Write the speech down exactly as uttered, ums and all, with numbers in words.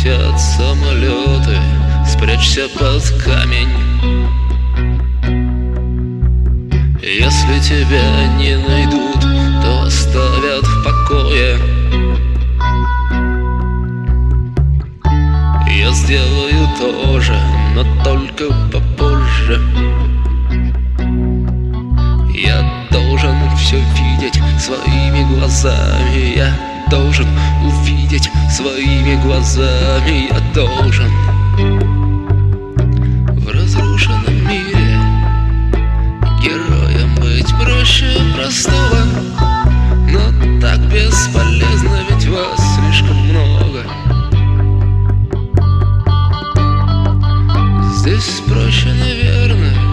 летят самолеты, спрячься под камень. Если тебя не найдут, то оставят в покое. Я сделаю то же, но только попозже. Я должен все видеть своими глазами. Я должен увидеть своими глазами. Я должен. В разрушенном мире героем быть проще простого, но так бесполезно, ведь вас слишком много. Здесь проще, наверное,